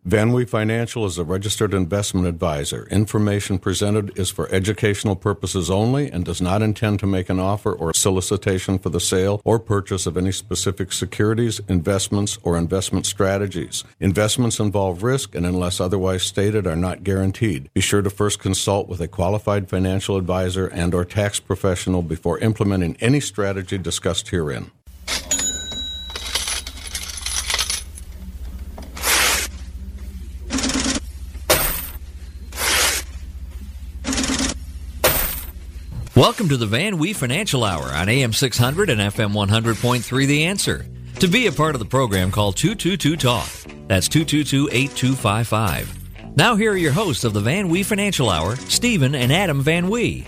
VanWee Financial is a registered investment advisor. Information presented is for educational purposes only and does not intend to make an offer or solicitation for the sale or purchase of any specific securities, investments, or investment strategies. Investments involve risk and, unless otherwise stated, are not guaranteed. Be sure to first consult with a qualified financial advisor and or tax professional before implementing any strategy discussed herein. Welcome to the VanWee Financial Hour on AM 600 and FM 100.3 The Answer. To be a part of the program, call 222-TALK. That's 222-8255. Now here are your hosts of the VanWee Financial Hour, Stephen and Adam VanWee.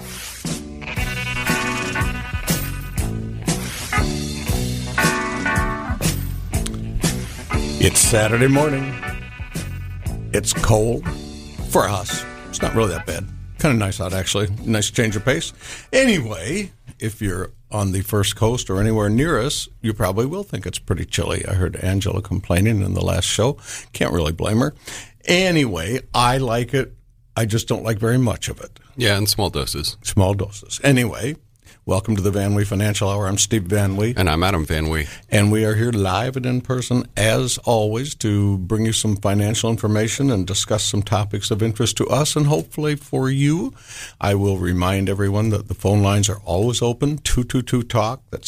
It's Saturday morning. It's cold for us. It's not really that bad. Kind of nice out, actually. Nice change of pace. Anyway, if you're on the First Coast or anywhere near us, you probably will think it's pretty chilly. I heard Angela complaining in the last show. Can't really blame her. Anyway, I like it. I just don't like very much of it. Yeah, in small doses. Small doses. Anyway, welcome to the VanWee Financial Hour. I'm Steve VanWee. And I'm Adam VanWee. And we are here live and in person, as always, to bring you some financial information and discuss some topics of interest to us and hopefully for you. I will remind everyone that the phone lines are always open, 222-TALK. That's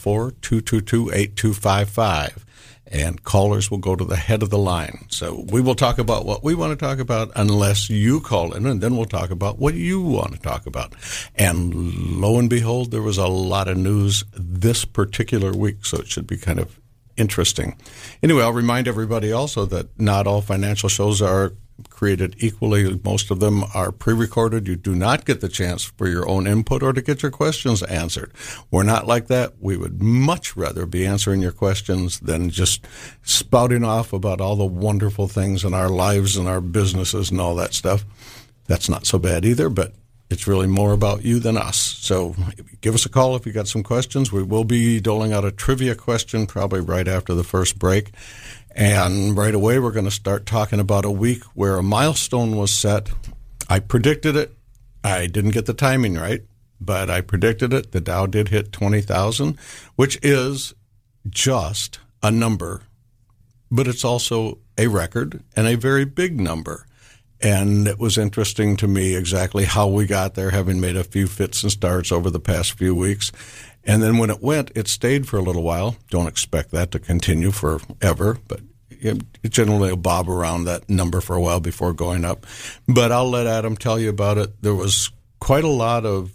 904-222-8255. And callers will go to the head of the line. So we will talk about what we want to talk about unless you call in, and then we'll talk about what you want to talk about. And lo and behold, there was a lot of news this particular week, so it should be kind of interesting. Anyway, I'll remind everybody also that not all financial shows are created equally. Most of them are pre-recorded. You do not get the chance for your own input or to get your questions answered. We're not like that. We would much rather be answering your questions than just spouting off about all the wonderful things in our lives and our businesses and all that stuff. That's not so bad either, but it's really more about you than us. So give us a call if you got some questions. We will be doling out a trivia question probably right after the first break. And right away, we're going to start talking about a week where a milestone was set. I predicted it. I didn't get the timing right, but I predicted it. The Dow did hit 20,000, which is just a number, but it's also a record and a very big number. And it was interesting to me exactly how we got there, having made a few fits and starts over the past few weeks. And then when it went, it stayed for a little while. Don't expect that to continue forever, but it generally will bob around that number for a while before going up. But I'll let Adam tell you about it. There was quite a lot of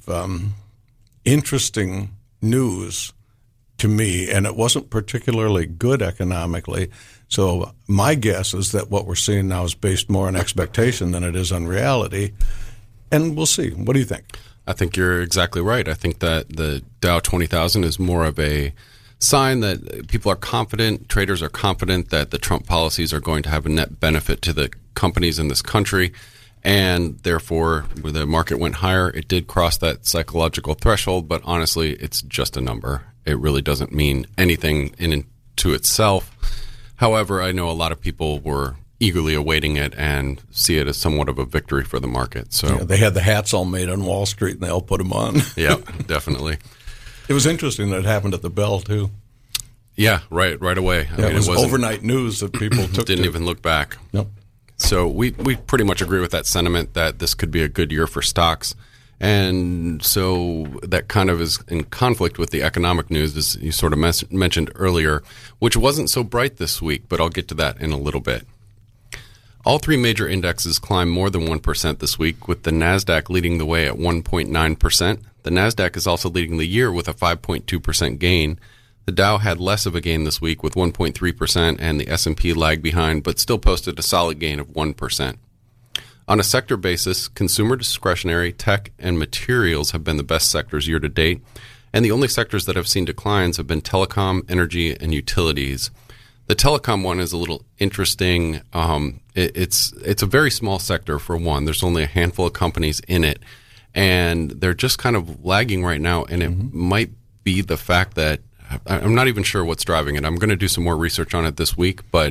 interesting news to me, and it wasn't particularly good economically. So my guess is that what we're seeing now is based more on expectation than it is on reality. And we'll see. What do you think? I think you're exactly right. I think that the Dow 20,000 is more of a sign that people are confident, traders are confident that the Trump policies are going to have a net benefit to the companies in this country. And therefore, when the market went higher, it did cross that psychological threshold. But honestly, it's just a number. It really doesn't mean anything in and to itself. However, I know a lot of people were eagerly awaiting it and see it as somewhat of a victory for the market. So yeah, they had the hats all made on Wall Street, and they all put them on. Yeah, definitely. It was interesting that it happened at the bell, too. Yeah, right away. Yeah, it was overnight news that people didn't even look back. Nope. So we pretty much agree with that sentiment that this could be a good year for stocks. And so that kind of is in conflict with the economic news, as you sort of mentioned earlier, which wasn't so bright this week, but I'll get to that in a little bit. All three major indexes climbed more than 1% this week, with the NASDAQ leading the way at 1.9%. The NASDAQ is also leading the year with a 5.2% gain. The Dow had less of a gain this week with 1.3%, and the S&P lagged behind, but still posted a solid gain of 1%. On a sector basis, consumer discretionary, tech, and materials have been the best sectors year to date, and the only sectors that have seen declines have been telecom, energy, and utilities. The telecom one is a little interesting. It's a very small sector for one. There's only a handful of companies in it, and they're just kind of lagging right now, and it might be the fact that I'm not even sure what's driving it. I'm going to do some more research on it this week, but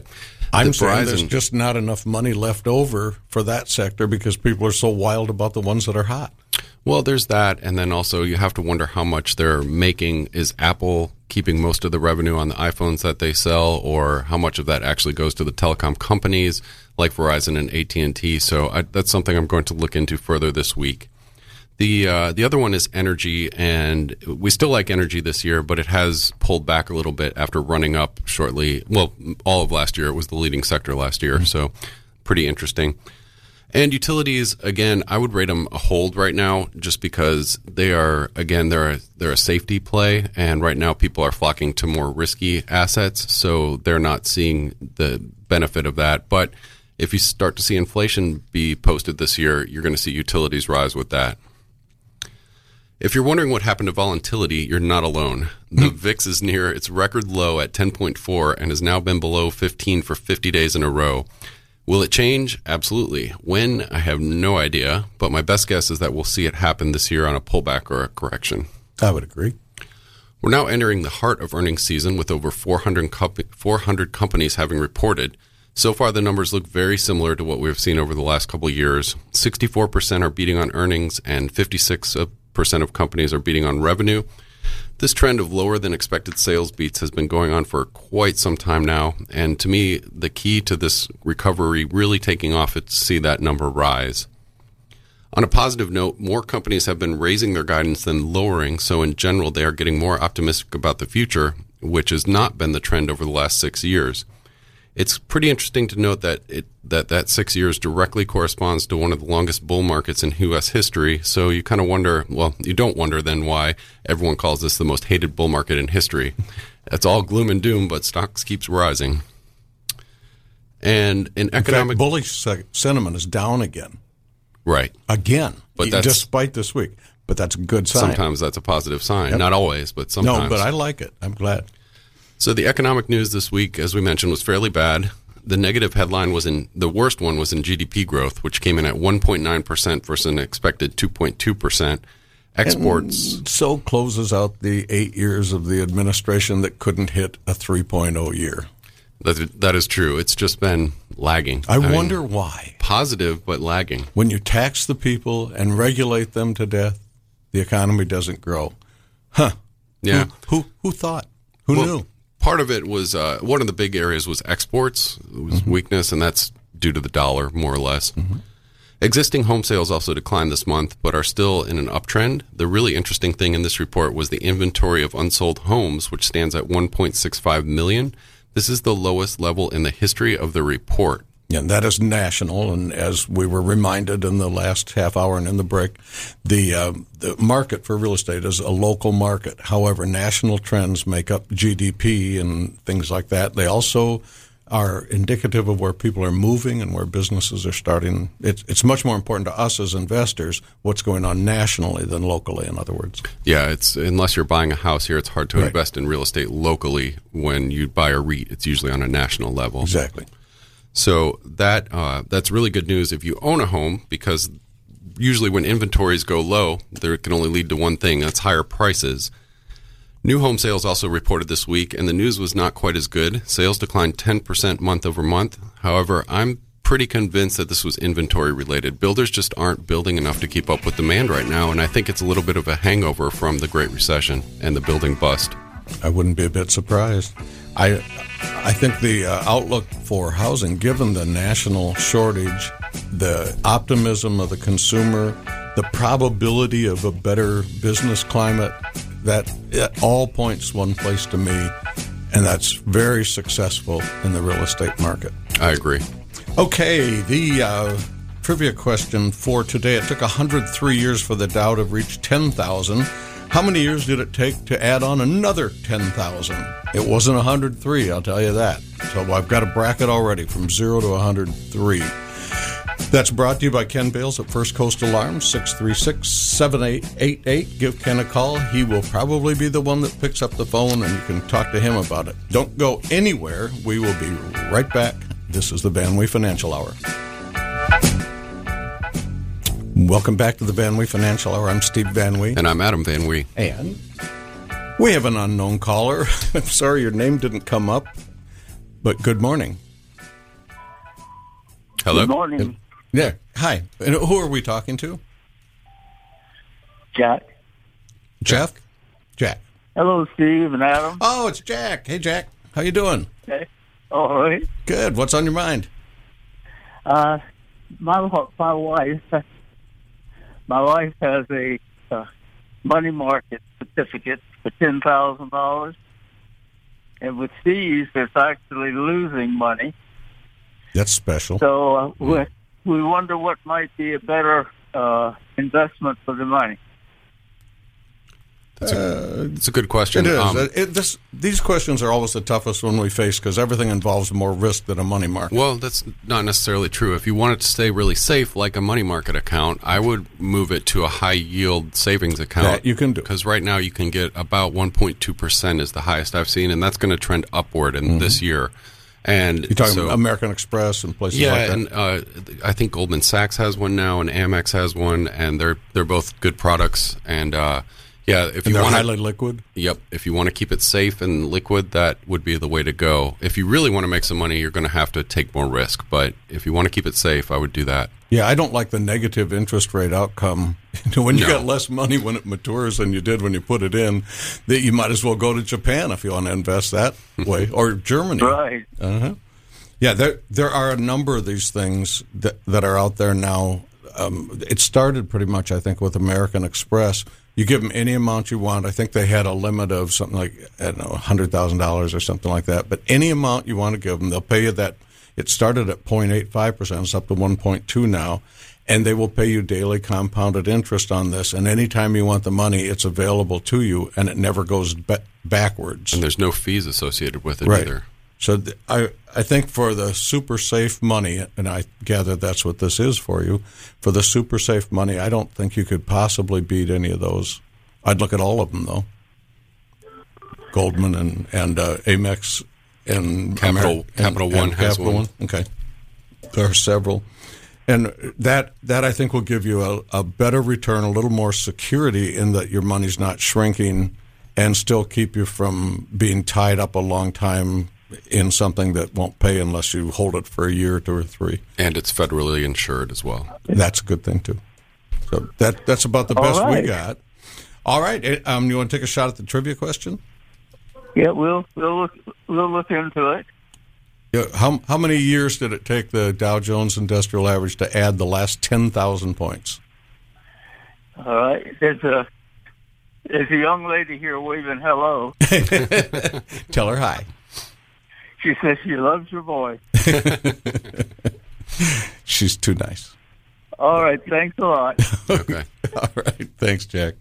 I'm saying there's just not enough money left over for that sector because people are so wild about the ones that are hot. Well, there's that, and then also you have to wonder how much they're making. Is Apple keeping most of the revenue on the iPhones that they sell, or how much of that actually goes to the telecom companies like Verizon and AT&T? So that's something I'm going to look into further this week. The other one is energy, and we still like energy this year, but it has pulled back a little bit after running up shortly. Well, all of last year. It was the leading sector last year, so pretty interesting. And utilities, again, I would rate them a hold right now just because they are, again, they're a safety play, and right now people are flocking to more risky assets, so they're not seeing the benefit of that. But if you start to see inflation be posted this year, you're going to see utilities rise with that. If you're wondering what happened to volatility, you're not alone. The VIX is near its record low at 10.4 and has now been below 15 for 50 days in a row. Will it change? Absolutely. When? I have no idea, but my best guess is that we'll see it happen this year on a pullback or a correction. I would agree. We're now entering the heart of earnings season with over 400 companies having reported. So far, the numbers look very similar to what we've seen over the last couple of years. 64% are beating on earnings and 56% of companies are beating on revenue. This trend of lower than expected sales beats has been going on for quite some time now, and to me, the key to this recovery really taking off is to see that number rise. On a positive note, more companies have been raising their guidance than lowering, so in general, they are getting more optimistic about the future, which has not been the trend over the last 6 years. It's pretty interesting to note that that 6 years directly corresponds to one of the longest bull markets in U.S. history. So you kind of wonder, well, you don't wonder then why everyone calls this the most hated bull market in history. It's all gloom and doom, but stocks keeps rising. And in economic... fact, bullish sentiment is down again. Right. Again. But that's, despite this week. But that's a good sign. Sometimes that's a positive sign. Yep. Not always, but sometimes. No, but I like it. I'm glad. So the economic news this week, as we mentioned, was fairly bad. The negative headline the worst one was in GDP growth, which came in at 1.9% versus an expected 2.2%. Exports. And so closes out the 8 years of the administration that couldn't hit a 3.0 year. That is true. It's just been lagging. I wonder why. Positive, but lagging. When you tax the people and regulate them to death, the economy doesn't grow. Huh. Yeah. Who thought? Who knew? Part of it was, one of the big areas was exports. It was weakness, and that's due to the dollar, more or less. Mm-hmm. Existing home sales also declined this month, but are still in an uptrend. The really interesting thing in this report was the inventory of unsold homes, which stands at 1.65 million. This is the lowest level in the history of the report. Yeah, and that is national, and as we were reminded in the last half hour and in the break, the market for real estate is a local market. However, national trends make up GDP and things like that. They also are indicative of where people are moving and where businesses are starting. It's much more important to us as investors what's going on nationally than locally, in other words. Yeah, it's unless you're buying a house here, it's hard to invest in real estate locally. When you buy a REIT, it's usually on a national level. Exactly. So that's really good news if you own a home, because usually when inventories go low, there can only lead to one thing, that's higher prices. New home sales also reported this week, and the news was not quite as good. Sales declined 10% month over month. However, I'm pretty convinced that this was inventory related. Builders just aren't building enough to keep up with demand right now, and I think it's a little bit of a hangover from the Great Recession and the building bust. I wouldn't be a bit surprised. I think the outlook for housing, given the national shortage, the optimism of the consumer, the probability of a better business climate, that it all points one place to me, and that's very successful in the real estate market. I agree. Okay, the trivia question for today. It took 103 years for the Dow to reach 10,000. How many years did it take to add on another 10,000? It wasn't 103, I'll tell you that. So I've got a bracket already from 0 to 103. That's brought to you by Ken Bales at First Coast Alarms, 636-7888. Give Ken a call. He will probably be the one that picks up the phone, and you can talk to him about it. Don't go anywhere. We will be right back. This is the Van Wee Financial Hour. Welcome back to the Van Wee Financial Hour. I'm Steve Van Wee. And I'm Adam Van Wee. And we have an unknown caller. I'm sorry your name didn't come up, but good morning. Hello. Good morning, Yeah. Hi. And who are we talking to? Jack. Jeff? Jack. Hello, Steve and Adam. Oh, it's Jack. Hey, Jack. How you doing? Okay. All right. Good. What's on your mind? My wife has a money market certificate for $10,000, and with fees, it's actually losing money. That's special. So we wonder what might be a better investment for the money. It's a good question. It is. These questions are always the toughest one we face because everything involves more risk than a money market. Well, that's not necessarily true. If you want it to stay really safe, like a money market account, I would move it to a high-yield savings account. That you can do. Because right now you can get about 1.2% is the highest I've seen, and that's going to trend upward in this year. And you're talking about American Express and places like that? Yeah, and I think Goldman Sachs has one now, and Amex has one, and they're both good products. And if you they're want highly liquid. Yep. If you want to keep it safe and liquid, that would be the way to go. If you really want to make some money, you're going to have to take more risk. But if you want to keep it safe, I would do that. Yeah, I don't like the negative interest rate outcome. When you got less money when it matures than you did when you put it in, that you might as well go to Japan if you want to invest that way, or Germany. Right. Uh-huh. Yeah, there are a number of these things that are out there now. It started pretty much, I think, with American Express. You give them any amount you want. I think they had a limit of something like, I don't know, $100,000 or something like that. But any amount you want to give them, they'll pay you that. It started at 0.85%. It's up to 1.2 now. And they will pay you daily compounded interest on this. And anytime you want the money, it's available to you, and it never goes backwards. And there's no fees associated with it either. So I think for the super safe money, and I gather that's what this is for you, for the super safe money, I don't think you could possibly beat any of those. I'd look at all of them, though. Goldman and Amex and Capital One has Capital one. Okay. There are several. And that I think will give you a better return, a little more security in that your money's not shrinking and still keep you from being tied up a long time in something that won't pay unless you hold it for a year or 2 or 3. And it's federally insured as well. That's a good thing, too. So that's about the best we got. All right. You want to take a shot at the trivia question? Yeah, we'll look into it. Yeah, how many years did it take the Dow Jones Industrial Average to add the last 10,000 points? All right. There's a young lady here waving hello. Tell her hi. She says she loves your voice. She's too nice. All right. Thanks a lot. Okay. All right. Thanks, Jack.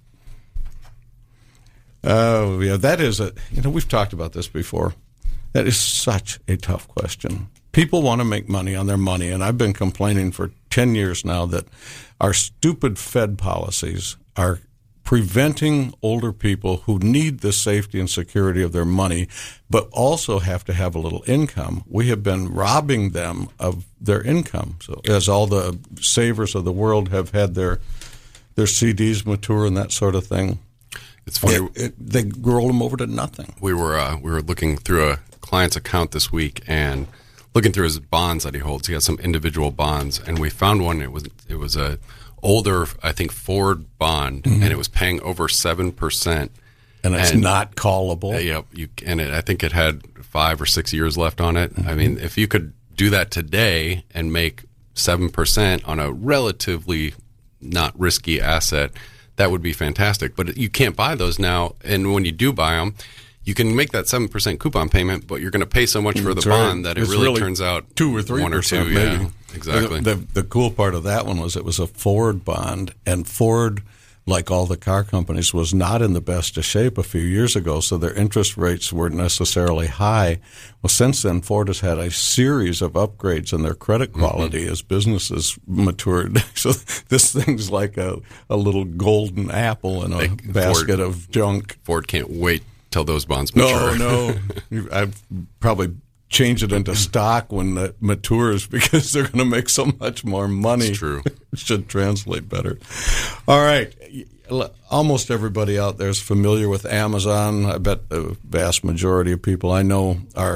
Oh, yeah, that is we've talked about this before. That is such a tough question. People want to make money on their money, and I've been complaining for 10 years now that our stupid Fed policies are preventing older people who need the safety and security of their money, but also have to have a little income. We have been robbing them of their income. So as all the savers of the world have had their CDs mature and that sort of thing, it's funny. They roll them over to nothing. We were looking through a client's account this week and looking through his bonds that he holds. He has some individual bonds, and we found one. It was a older, I think, Ford bond, and it was paying over 7%. And it's not callable. I think it had 5 or 6 years left on it. I mean, if you could do that today and make 7% on a relatively not risky asset, that would be fantastic. But you can't buy those now, and when you do buy them, you can make that 7% coupon payment, but you're going to pay so much for the bond that it really turns out 2 or 3%, 1 or 2. Maybe. Yeah, exactly. The cool part of that one was it was a Ford bond, and Ford, like all the car companies, was not in the best of shape a few years ago, so their interest rates weren't necessarily high. Well, since then, Ford has had a series of upgrades in their credit quality as businesses matured. So this thing's like a little golden apple in a basket of junk. Ford can't wait till those bonds mature. No. I've probably change it into stock when it matures because they're going to make so much more money. It's true. It should translate better. All right. Almost everybody out there is familiar with Amazon. I bet the vast majority of people I know are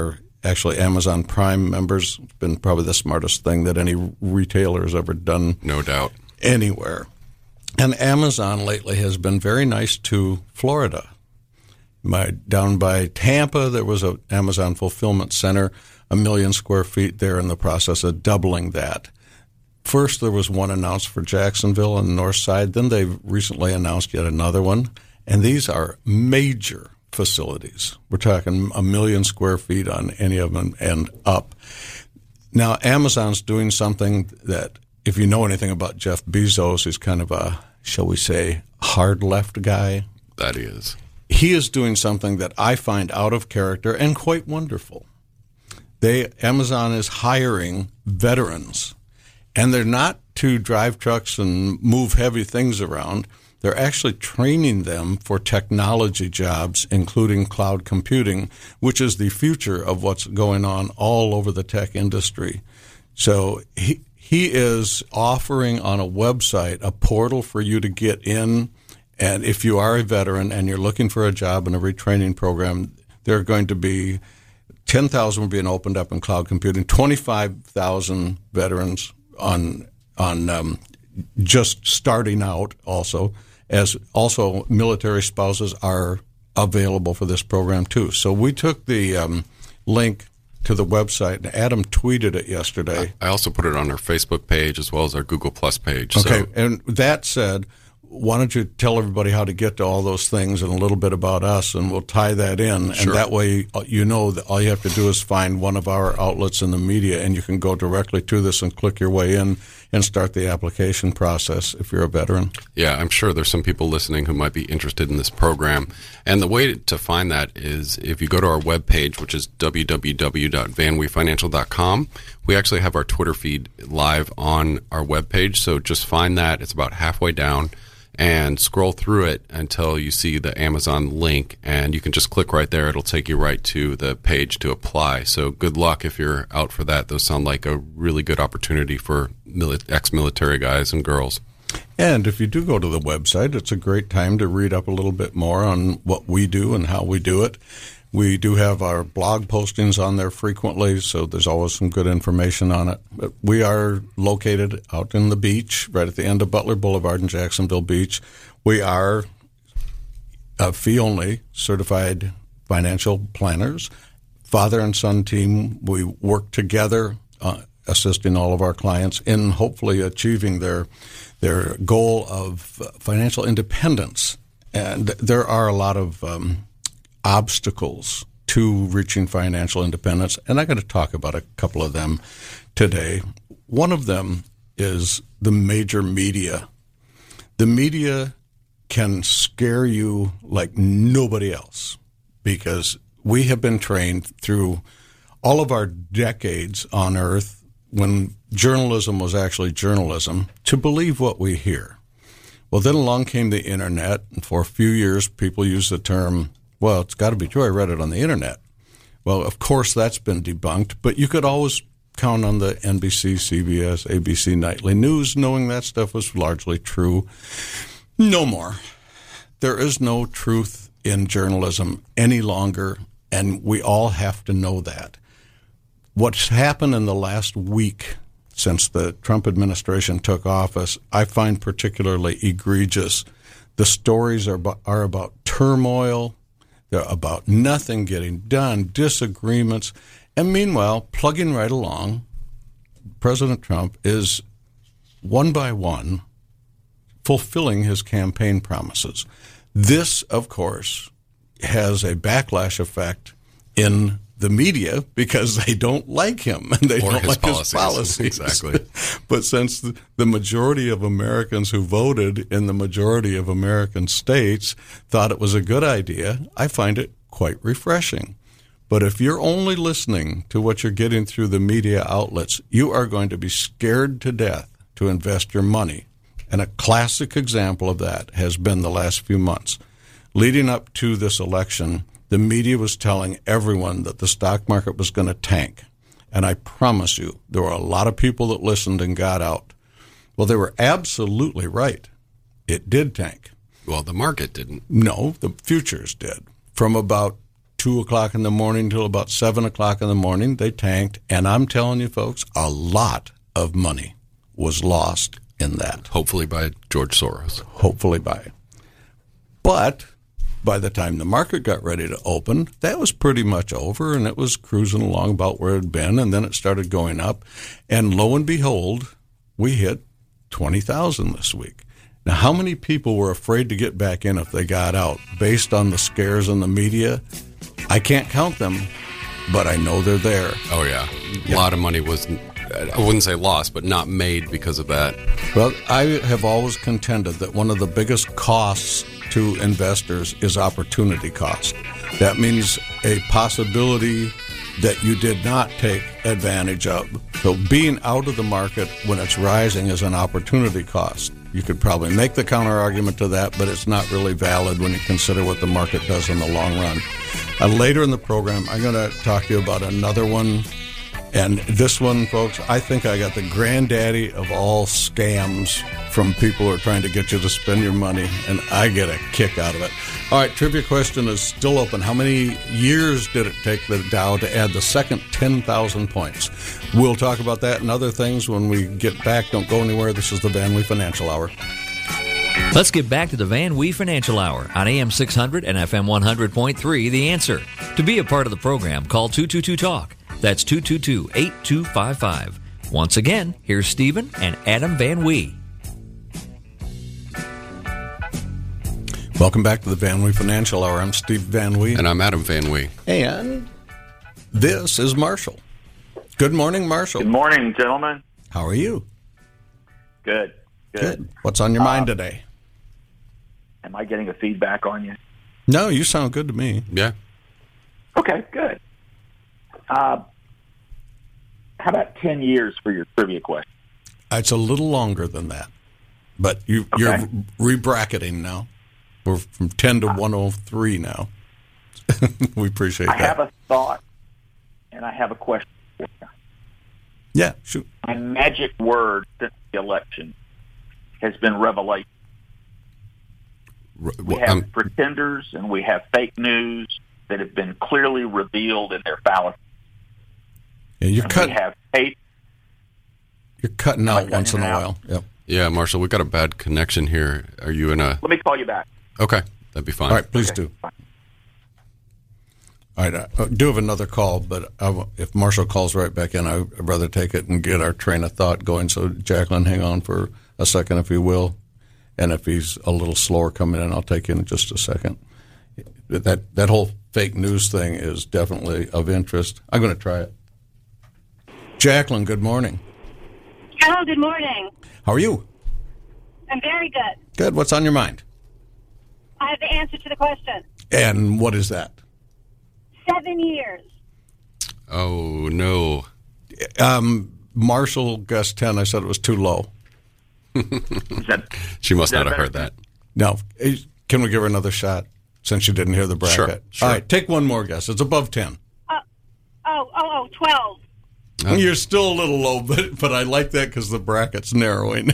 actually Amazon Prime members. It's been probably the smartest thing that any retailer has ever done. No doubt. Anywhere. And Amazon lately has been very nice to Florida. Down by Tampa, there was an Amazon fulfillment center, 1 million square feet. They're in the process of doubling that. First, there was one announced for Jacksonville on the north side. Then they've recently announced yet another one. And these are major facilities. We're talking 1 million square feet on any of them and up. Now, Amazon's doing something that, if you know anything about Jeff Bezos, he's kind of a, shall we say, hard left guy. That is. He is doing something that I find out of character and quite wonderful. Amazon is hiring veterans, and they're not to drive trucks and move heavy things around. They're actually training them for technology jobs, including cloud computing, which is the future of what's going on all over the tech industry. So he is offering on a website a portal for you to get in. And if you are a veteran and you're looking for a job in a retraining program, there are going to be 10,000 being opened up in cloud computing, 25,000 veterans on just starting out also, as also military spouses are available for this program too. So we took the link to the website, and Adam tweeted it yesterday. I also put it on our Facebook page as well as our Google Plus page. Okay, So. and that said, why don't you tell everybody how to get to all those things and a little bit about us, and we'll tie that in. Sure. And that way you know that all you have to do is find one of our outlets in the media, and you can go directly to this and click your way in and start the application process if you're a veteran. Yeah, I'm sure there's some people listening who might be interested in this program. And the way to find that is if you go to our webpage, which is www.vanweefinancial.com, we actually have our Twitter feed live on our webpage. So just find that. It's about halfway down. And scroll through it until you see the Amazon link, and you can just click right there. It'll take you right to the page to apply. So good luck if you're out for that. Those sound like a really good opportunity for ex-military guys and girls. And if you do go to the website, it's a great time to read up a little bit more on what we do and how we do it. We do have our blog postings on there frequently, so there's always some good information on it. But we are located out in the beach, right at the end of Butler Boulevard in Jacksonville Beach. We are fee-only certified financial planners. Father and son team, we work together, assisting all of our clients in hopefully achieving their goal of financial independence. And there are a lot of obstacles to reaching financial independence, and I'm going to talk about a couple of them today. One of them is the major media. The media can scare you like nobody else because we have been trained through all of our decades on Earth, when journalism was actually journalism, to believe what we hear. Well, then along came the Internet, and for a few years people used the term, well, it's got to be true, I read it on the Internet. Well, of course, that's been debunked, but you could always count on the NBC, CBS, ABC nightly news, knowing that stuff was largely true. No more. There is no truth in journalism any longer, and we all have to know that. What's happened in the last week since the Trump administration took office, I find particularly egregious. The stories are about turmoil. They're about nothing getting done, disagreements. And meanwhile, plugging right along, President Trump is, one by one, fulfilling his campaign promises. This, of course, has a backlash effect in the media because they don't like him and they don't like his policies. Exactly. But since the majority of Americans who voted in the majority of American states thought it was a good idea, I find it quite refreshing. But if you're only listening to what you're getting through the media outlets, you are going to be scared to death to invest your money. And a classic example of that has been the last few months. Leading up to this election, the media was telling everyone that the stock market was going to tank. And I promise you, there were a lot of people that listened and got out. Well, they were absolutely right. It did tank. Well, the market didn't. No, the futures did. From about 2 o'clock in the morning till about 7 o'clock in the morning. They tanked. And I'm telling you, folks, a lot of money was lost in that. Hopefully by George Soros. Hopefully by. But by the time the market got ready to open, that was pretty much over, and it was cruising along about where it had been, and then it started going up. And lo and behold, we hit 20,000 this week. Now, how many people were afraid to get back in if they got out based on the scares in the media? I can't count them, but I know they're there. Oh, yeah. A lot of money was, I wouldn't say lost, but not made because of that. Well, I have always contended that one of the biggest costs to investors is opportunity cost. That means a possibility that you did not take advantage of. So being out of the market when it's rising is an opportunity cost. You could probably make the counter argument to that, but it's not really valid when you consider what the market does in the long run. Later in the program, I'm going to talk to you about another one. And this one, folks, I think I got the granddaddy of all scams from people who are trying to get you to spend your money, and I get a kick out of it. All right, trivia question is still open. How many years did it take the Dow to add the second 10,000 points? We'll talk about that and other things when we get back. Don't go anywhere. This is the Van Wee Financial Hour. Let's get back to the Van Wee Financial Hour on AM 600 and FM 100.3, The Answer. To be a part of the program, call 222-TALK. That's 222-8255. Once again, here's Stephen and Adam Van Wee. Welcome back to the Van Wee Financial Hour. I'm Steve Van Wee. And I'm Adam Van Wee. And this is Marshall. Good morning, Marshall. Good morning, gentlemen. How are you? Good. What's on your mind today? Am I getting a feedback on you? No, you sound good to me. Yeah. Okay, good. How about 10 years for your trivia question? It's a little longer than that, but you're re-bracketing now. We're from 10 to 103 now. We appreciate that. I have a thought, and I have a question for you. Yeah, shoot. My magic word since the election has been revelation. We have pretenders and we have fake news that have been clearly revealed in their fallacies. Yeah, you're cutting out once in a while. Yep. Yeah, Marshall, we've got a bad connection here. Are you in a... Let me call you back. Okay, that'd be fine. All right, please Okay, do. fine. All right, I do have another call, but if Marshall calls right back in, I'd rather take it and get our train of thought going. So, Jacqueline, hang on for a second, if you will. And if he's a little slower coming in, I'll take you in just a second. That whole fake news thing is definitely of interest. I'm going to try it. Jacqueline, good morning. Hello, good morning. How are you? I'm very good. Good. What's on your mind? I have the answer to the question. And what is that? 7 years. Oh, no. Marshall guessed 10. I said it was too low. She must not have better? heard that. No. Can we give her another shot since you didn't hear the bracket? Sure. All right, take one more guess. It's above 10. 12. You're still a little low, but I like that because the bracket's narrowing.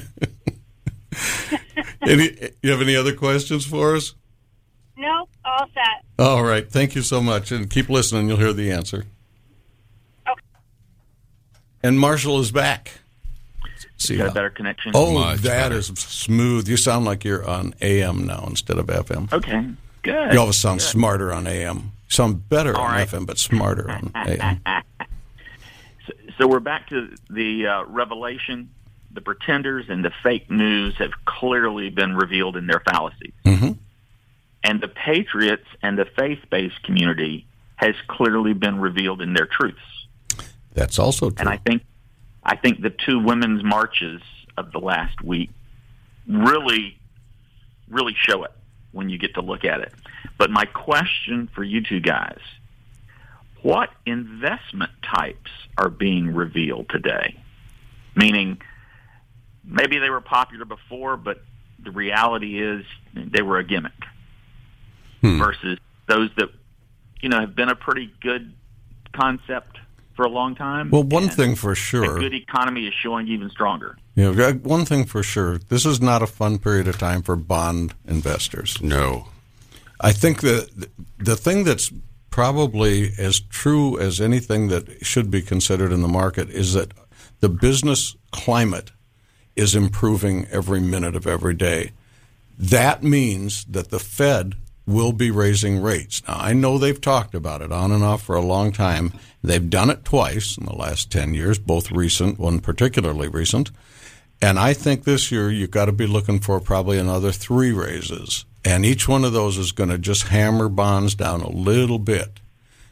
You have any other questions for us? No, all set. All right. Thank you so much. And keep listening. You'll hear the answer. Okay. And Marshall is back. See Got a how- better connection? Oh, Much that better. is smooth. You sound like you're on AM now instead of FM. Okay, good. You always sound smarter on AM. You sound better All on right. FM, but smarter on AM. So we're back to the revelation. The pretenders and the fake news have clearly been revealed in their fallacies. Mm-hmm. And the patriots and the faith-based community has clearly been revealed in their truths. That's also true. And I think the two women's marches of the last week really show it when you get to look at it. But my question for you two guys, what investment types are being revealed today? Meaning, maybe they were popular before, but the reality is they were a gimmick versus those that, have been a pretty good concept for a long time. Well, one and thing for a sure. good economy is showing even stronger. One thing for sure. This is not a fun period of time for bond investors. No. I think the thing that's probably as true as anything that should be considered in the market is that the business climate is improving every minute of every day. That means that the Fed will be raising rates. Now, I know they've talked about it on and off for a long time. They've done it twice in the last 10 years, both recent, one particularly recent. And I think this year you've got to be looking for probably another 3 raises. And each one of those is going to just hammer bonds down a little bit.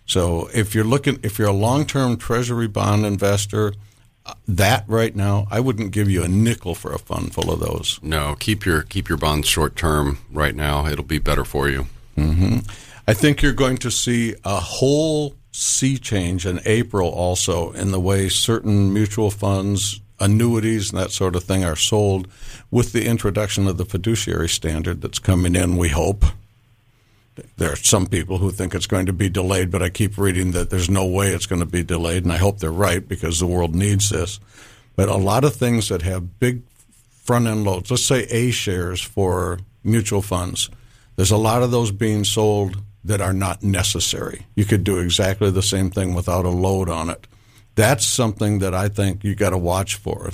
So if you're a long-term Treasury bond investor, that right now, I wouldn't give you a nickel for a fund full of those. No, keep your bonds short-term right now. It'll be better for you. Mm-hmm. I think you're going to see a whole sea change in April also in the way certain mutual funds, annuities, and that sort of thing are sold with the introduction of the fiduciary standard that's coming in, we hope. There are some people who think it's going to be delayed, but I keep reading that there's no way it's going to be delayed, and I hope they're right because the world needs this. But a lot of things that have big front-end loads, let's say A shares for mutual funds, there's a lot of those being sold that are not necessary. You could do exactly the same thing without a load on it. That's something that I think you got to watch for.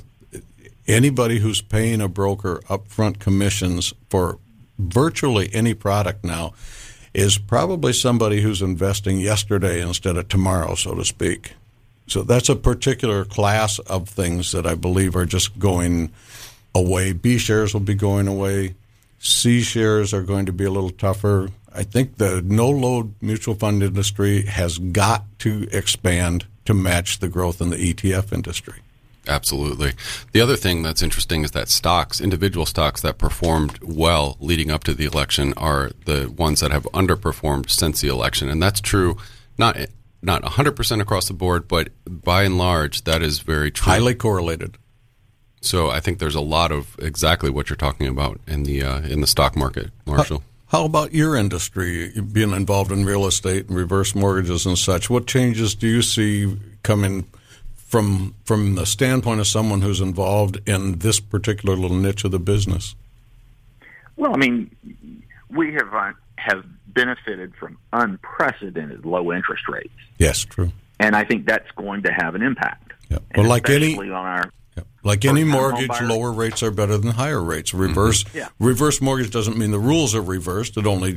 Anybody who's paying a broker upfront commissions for virtually any product now is probably somebody who's investing yesterday instead of tomorrow, so to speak. So that's a particular class of things that I believe are just going away. B shares will be going away. C shares are going to be a little tougher. I think the no-load mutual fund industry has got to expand to match the growth in the ETF industry. Absolutely. The other thing that's interesting is that stocks, individual stocks that performed well leading up to the election are the ones that have underperformed since the election. And that's true, not 100% across the board, but by and large, that is very true. Highly correlated. So I think there's a lot of exactly what you're talking about in the stock market, Marshall. How about your industry, being involved in real estate and reverse mortgages and such? What changes do you see coming from the standpoint of someone who's involved in this particular little niche of the business? Well, I mean, we have benefited from unprecedented low interest rates. Yes, true. And I think that's going to have an impact. Yeah. Well, like any mortgage, lower rates are better than higher rates. Reverse mortgage doesn't mean the rules are reversed. It only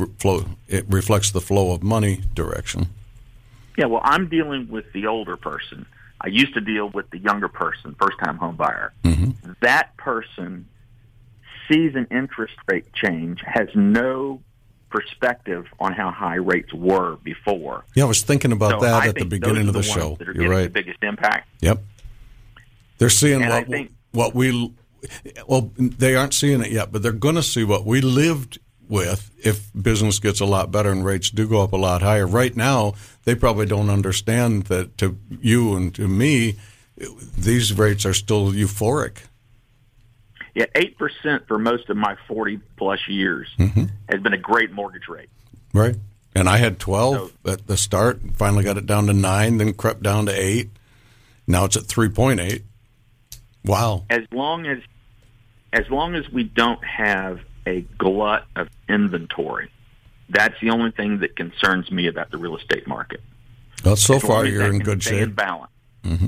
reflects the flow of money direction. Yeah, well, I'm dealing with the older person. I used to deal with the younger person, first-time home buyer. Mm-hmm. That person sees an interest rate change, has no perspective on how high rates were before. Yeah, I was thinking about that at the beginning of the show. You're right. The biggest impact. Yep. They're seeing they aren't seeing it yet, but they're going to see what we lived with if business gets a lot better and rates do go up a lot higher. Right now, they probably don't understand that to you and to me, these rates are still euphoric. Yeah, 8% for most of my 40-plus years has been a great mortgage rate. Right. And I had 12 at the start, finally got it down to 9, then crept down to 8. Now it's at 3.8. Wow. As long as we don't have a glut of inventory, that's the only thing that concerns me about the real estate market. Well, so far you're in good shape. In balance. Mm-hmm.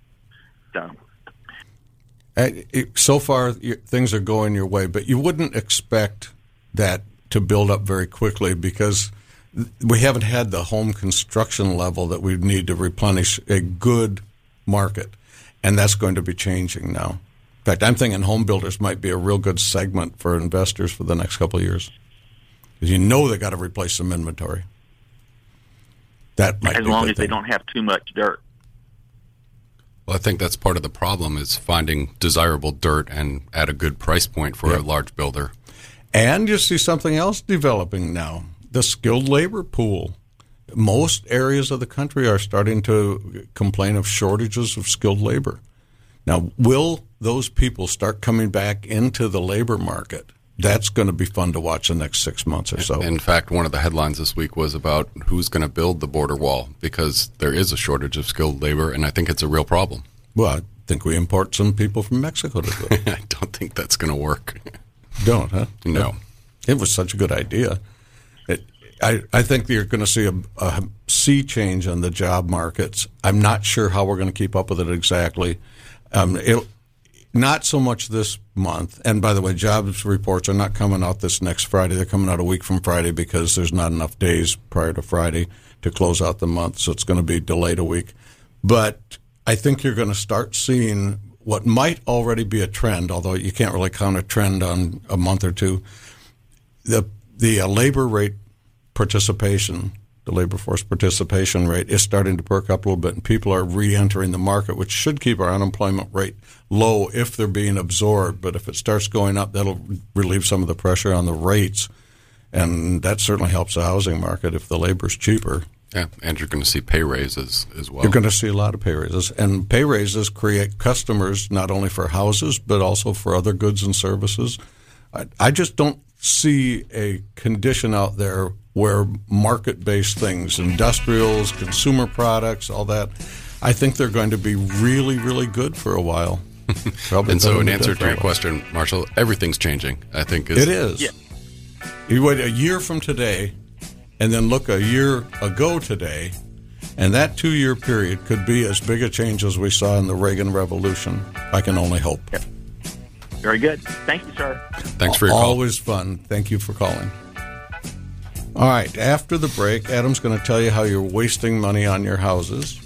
So far things are going your way, but you wouldn't expect that to build up very quickly because we haven't had the home construction level that we need to replenish a good market, and that's going to be changing now. In fact, I'm thinking home builders might be a real good segment for investors for the next couple of years because they got to replace some inventory. That might as long as they don't have too much dirt. Well, I think that's part of the problem is finding desirable dirt and at a good price point for a large builder. And you see something else developing now, the skilled labor pool. Most areas of the country are starting to complain of shortages of skilled labor. Now, will those people start coming back into the labor market? That's going to be fun to watch the next 6 months or so. In fact, one of the headlines this week was about who's going to build the border wall because there is a shortage of skilled labor, and I think it's a real problem. Well, I think we import some people from Mexico to do it. I don't think that's going to work. Don't, huh? No. It was such a good idea. I think you're going to see a sea change in the job markets. I'm not sure how we're going to keep up with it exactly. Not so much this month. And by the way, jobs reports are not coming out this next Friday. They're coming out a week from Friday because there's not enough days prior to Friday to close out the month. So it's going to be delayed a week. But I think you're going to start seeing what might already be a trend, although you can't really count a trend on a month or two. The labor rate participation, the labor force participation rate is starting to perk up a little bit, and people are re-entering the market, which should keep our unemployment rate low if they're being absorbed. But if it starts going up, that'll relieve some of the pressure on the rates, and that certainly helps the housing market if the labor's cheaper. Yeah, and you're going to see pay raises as well. You're going to see a lot of pay raises, and pay raises create customers not only for houses but also for other goods and services. I just don't see a condition out there where market-based things, industrials, consumer products, all that, I think they're going to be really, really good for a while. And so in answer to your question, Marshall, everything's changing, I think. It is. Yeah. You wait a year from today and then look a year ago today, and that 2-year period could be as big a change as we saw in the Reagan Revolution. I can only hope. Yep. Very good. Thank you, sir. Thanks for your call. Always fun. Thank you for calling. All right. After the break, Adam's going to tell you how you're wasting money on your houses.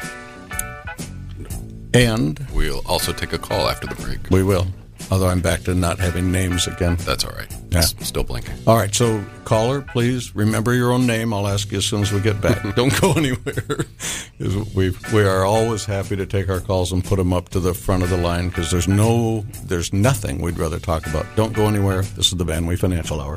And We'll also take a call after the break. we will. Although I'm back to not having names again. That's all right. Yeah. It's still blinking. All right, so caller, please remember your own name. I'll ask you as soon as we get back. Don't go anywhere. 'Cause we are always happy to take our calls and put them up to the front of the line because there's nothing we'd rather talk about. Don't go anywhere. This is the Van Wee Financial Hour.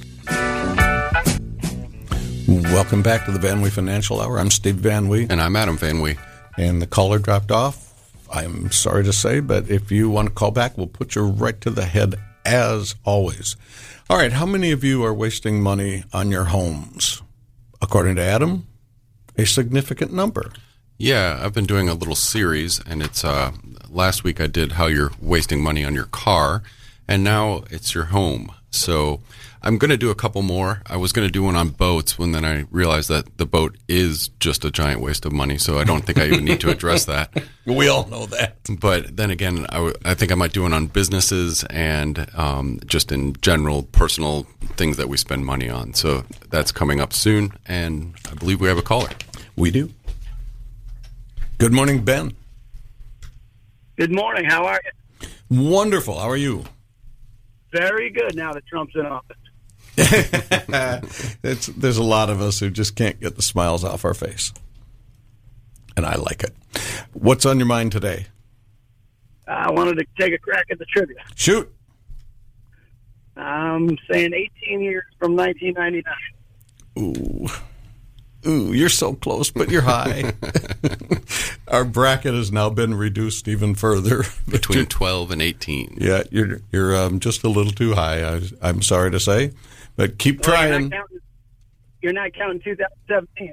Welcome back to the Van Wee Financial Hour. I'm Steve Van Wee. And I'm Adam Van Wee. And the caller dropped off. I'm sorry to say, but if you want to call back, we'll put you right to the head as always. All right, how many of you are wasting money on your homes? According to Adam, a significant number. Yeah, I've been doing a little series, and it's last week I did how you're wasting money on your car, and now it's your home. So I'm going to do a couple more. I was going to do one on boats when then I realized that the boat is just a giant waste of money, so I don't think I even need to address that. We all know that. But then again, I think I might do one on businesses and just in general personal things that we spend money on. So that's coming up soon, and I believe we have a caller. We do. Good morning, Ben. Good morning. How are you? Wonderful. How are you? Very good now that Trump's in office. There's a lot of us who just can't get the smiles off our face. And I like it. What's on your mind today? I wanted to take a crack at the trivia. Shoot. I'm saying 18 years from 1999. Ooh, you're so close, but you're high. Our bracket has now been reduced even further. Between 12 and 18. Yeah, you're just a little too high, I'm sorry to say. But keep trying. You're not counting 2017,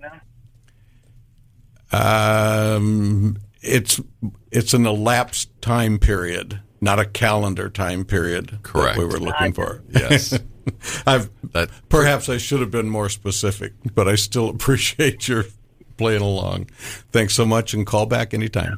huh? It's an elapsed time period, not a calendar time period. Correct. That we were looking for. Yes. Perhaps I should have been more specific, but I still appreciate your playing along. Thanks so much, and call back anytime.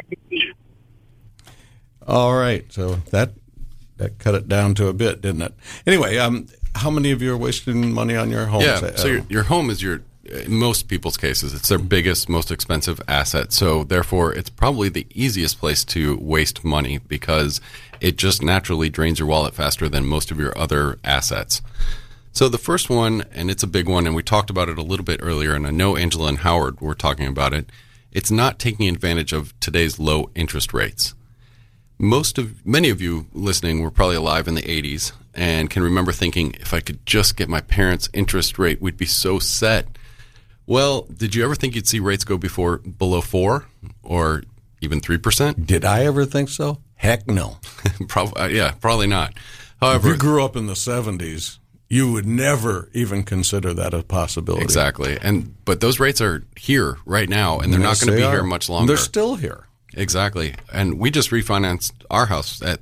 All right, so that cut it down to a bit, didn't it? Anyway, how many of you are wasting money on your homes? Yeah, so your home is in most people's cases, it's their biggest, most expensive asset. So therefore, it's probably the easiest place to waste money because it just naturally drains your wallet faster than most of your other assets. So the first one, and it's a big one, and we talked about it a little bit earlier, and I know Angela and Howard were talking about it. It's not taking advantage of today's low interest rates. Many of you listening were probably alive in the 80s and can remember thinking, if I could just get my parents' interest rate, we'd be so set. Well, did you ever think you'd see rates go below 4 or even 3%? Did I ever think so? Heck no. Probably not. However, if you grew up in the 70s, you would never even consider that a possibility. Exactly. But those rates are here right now, and they're not going to be here much longer. They're still here. Exactly. And we just refinanced our house at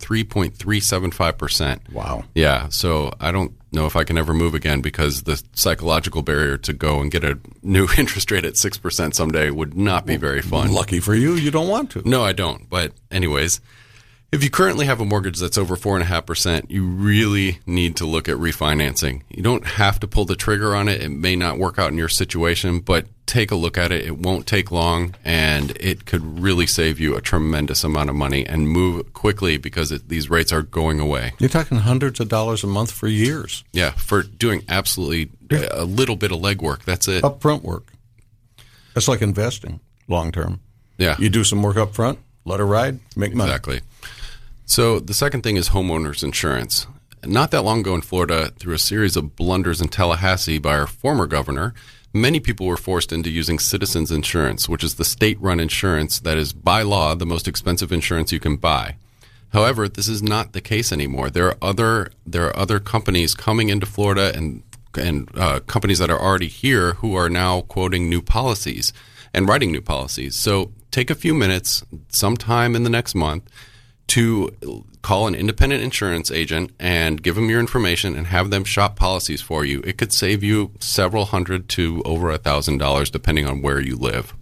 3.375%. Wow. Yeah. So I don't know if I can ever move again because the psychological barrier to go and get a new interest rate at 6% someday would not be very fun. Lucky for you, you don't want to. No, I don't. But anyways, if you currently have a mortgage that's over 4.5%, you really need to look at refinancing. You don't have to pull the trigger on it. It may not work out in your situation, but take a look at it. It won't take long, and it could really save you a tremendous amount of money and move quickly because these rates are going away. You're talking hundreds of dollars a month for years. Yeah, for doing absolutely a little bit of legwork. That's it. Upfront work. That's like investing long term. Yeah. You do some work up front, let it ride, make money. Exactly. So the second thing is homeowners insurance. Not that long ago in Florida, through a series of blunders in Tallahassee by our former governor, many people were forced into using Citizens Insurance, which is the state-run insurance that is, by law, the most expensive insurance you can buy. However, this is not the case anymore. There are other companies coming into Florida and companies that are already here who are now quoting new policies and writing new policies. So take a few minutes sometime in the next month to call an independent insurance agent and give them your information and have them shop policies for you. It could save you several hundred to over $1,000 depending on where you live.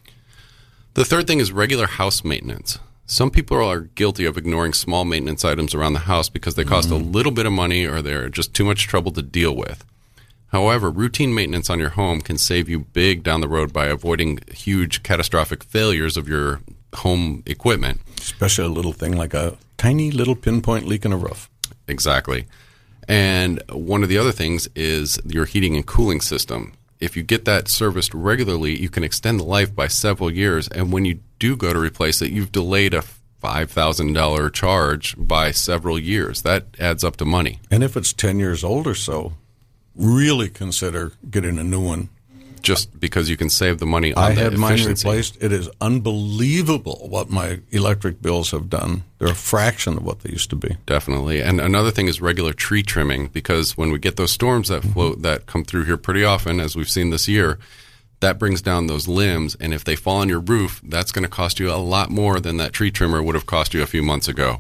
The third thing is regular house maintenance. Some people are guilty of ignoring small maintenance items around the house because they cost a little bit of money or they're just too much trouble to deal with. However, routine maintenance on your home can save you big down the road by avoiding huge catastrophic failures of your home equipment. Especially a little thing like a tiny little pinpoint leak in a roof. Exactly. And one of the other things is your heating and cooling system. If you get that serviced regularly, you can extend the life by several years. And when you do go to replace it, you've delayed a $5,000 charge by several years. That adds up to money. And if it's 10 years old or so, really consider getting a new one. Just because you can save the money on I the had mine efficiency. replaced. It is unbelievable what my electric bills have done. They're a fraction of what they used to be. Definitely. And another thing is regular tree trimming, because when we get those storms that float that come through here pretty often, as we've seen this year, that brings down those limbs. And if they fall on your roof, that's going to cost you a lot more than that tree trimmer would have cost you a few months ago.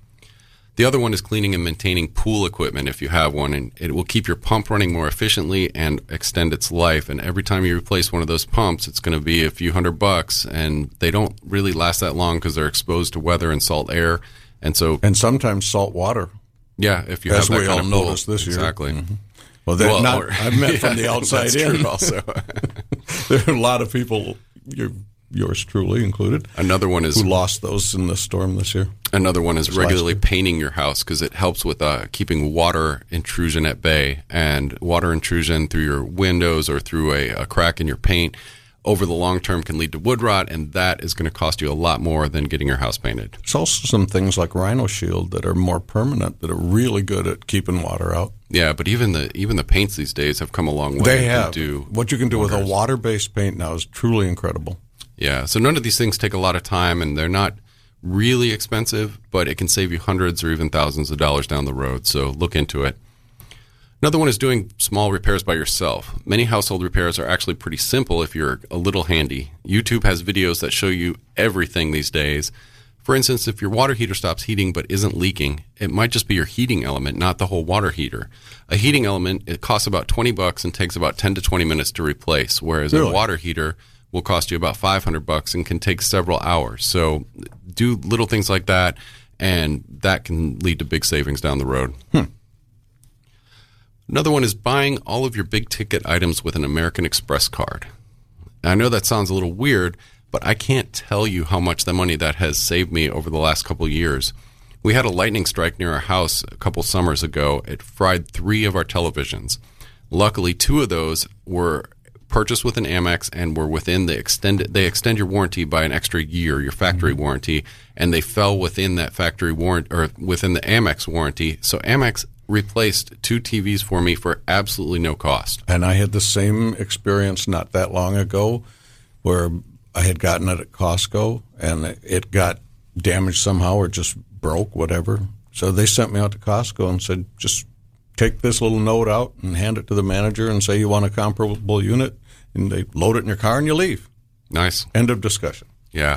The other one is cleaning and maintaining pool equipment if you have one, and it will keep your pump running more efficiently and extend its life. And every time you replace one of those pumps, it's going to be a few $100, and they don't really last that long because they're exposed to weather and salt air. And sometimes salt water. Yeah, if you have that we kind all of pool. noticed this year. Exactly. Mm-hmm. Well, I meant from the outside that's in. True also. There are a lot of people, yours truly included, Another one is who lost those in the storm this year. Another one is regularly painting your house, because it helps with keeping water intrusion at bay. And water intrusion through your windows or through a crack in your paint over the long term can lead to wood rot, and that is going to cost you a lot more than getting your house painted. There's also some things like Rhino Shield that are more permanent, that are really good at keeping water out. Yeah, but even the paints these days have come a long way. They have. What you can do with a water-based paint now is truly incredible. Yeah, so none of these things take a lot of time, and they're not really expensive, but it can save you hundreds or even thousands of dollars down the road, so look into it. Another one is doing small repairs by yourself. Many household repairs are actually pretty simple if you're a little handy. YouTube has videos that show you everything these days. For instance, if your water heater stops heating but isn't leaking, it might just be your heating element, not the whole water heater. A heating element, it costs about $20 and takes about 10 to 20 minutes to replace, whereas a water heater will cost you about $500 and can take several hours. So do little things like that, and that can lead to big savings down the road. Another one is buying all of your big ticket items with an American Express card. Now, I know that sounds a little weird, but I can't tell you how much the money that has saved me over the last couple years. We had a lightning strike near our house a couple summers ago. It fried 3 of our televisions. Luckily, 2 of those were purchased with an Amex and were within they extend your warranty by an extra year, your factory warranty, and they fell within that factory warrant or within the Amex warranty. So Amex replaced 2 TVs for me for absolutely no cost. And I had the same experience not that long ago where I had gotten it at Costco and it got damaged somehow or just broke, whatever. So they sent me out to Costco and said, just take this little note out and hand it to the manager and say you want a comparable unit, and they load it in your car and you leave. Nice. End of discussion. Yeah.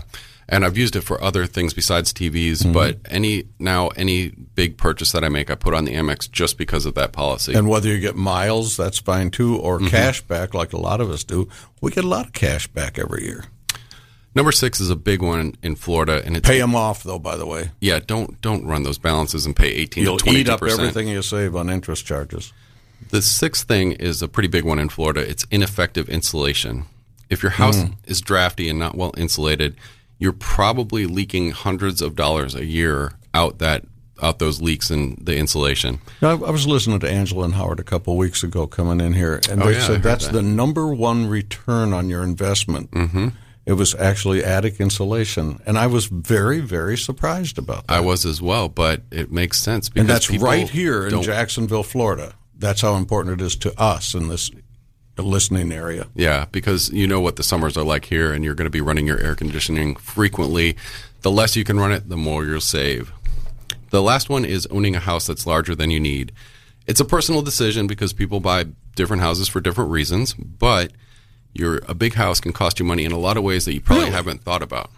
And I've used it for other things besides TVs, but any big purchase that I make, I put on the Amex just because of that policy. And whether you get miles, that's fine too, or cash back like a lot of us do. We get a lot of cash back every year. Number 6 is a big one in Florida, and it's Pay them off, though, by the way. Yeah, don't run those balances and pay 18 You'll to 22%. eat up everything you save on interest charges. The 6th thing is a pretty big one in Florida. It's ineffective insulation. If your house is drafty and not well insulated, you're probably leaking hundreds of dollars a year out those leaks in the insulation. Now, I was listening to Angela and Howard a couple of weeks ago coming in here, and they said that's the number one return on your investment. It was actually attic insulation, and I was very, very surprised about that. I was as well, but it makes sense. Because and that's right here in Jacksonville, Florida. That's how important it is to us in this listening area. Yeah, because you know what the summers are like here, and you're going to be running your air conditioning frequently. The less you can run it, the more you'll save. The last one is owning a house that's larger than you need. It's a personal decision because people buy different houses for different reasons, but a big house can cost you money in a lot of ways that you probably haven't thought about.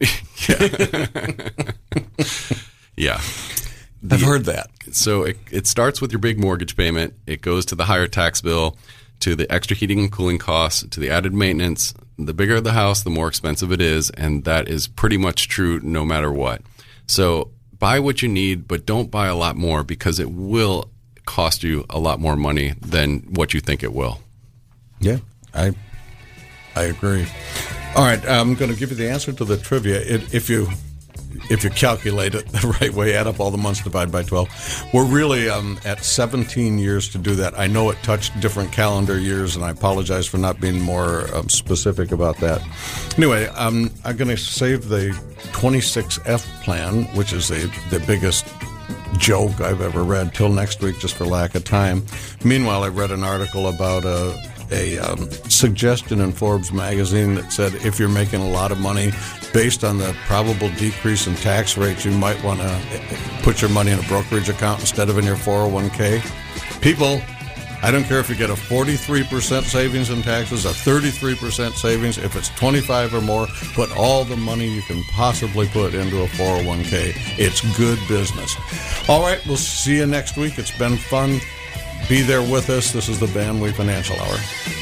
Yeah. I've heard that. So it starts with your big mortgage payment. It goes to the higher tax bill, to the extra heating and cooling costs, to the added maintenance. The bigger the house, the more expensive it is, and that is pretty much true no matter what. So buy what you need, but don't buy a lot more because it will cost you a lot more money than what you think it will. Yeah, I agree. All right, I'm going to give you the answer to the trivia. If you calculate it the right way, add up all the months, divide by 12. We're really at 17 years to do that. I know it touched different calendar years, and I apologize for not being more specific about that. Anyway, I'm going to save the 26F plan, which is the biggest joke I've ever read, till next week just for lack of time. Meanwhile, I read an article about a suggestion in Forbes magazine that said if you're making a lot of money, based on the probable decrease in tax rates, you might want to put your money in a brokerage account instead of in your 401k. People, I don't care if you get a 43% savings in taxes, a 33% savings. If it's 25 or more, put all the money you can possibly put into a 401k. It's good business. All right, we'll see you next week. It's been fun. Be there with us. This is the Van Wee Financial Hour.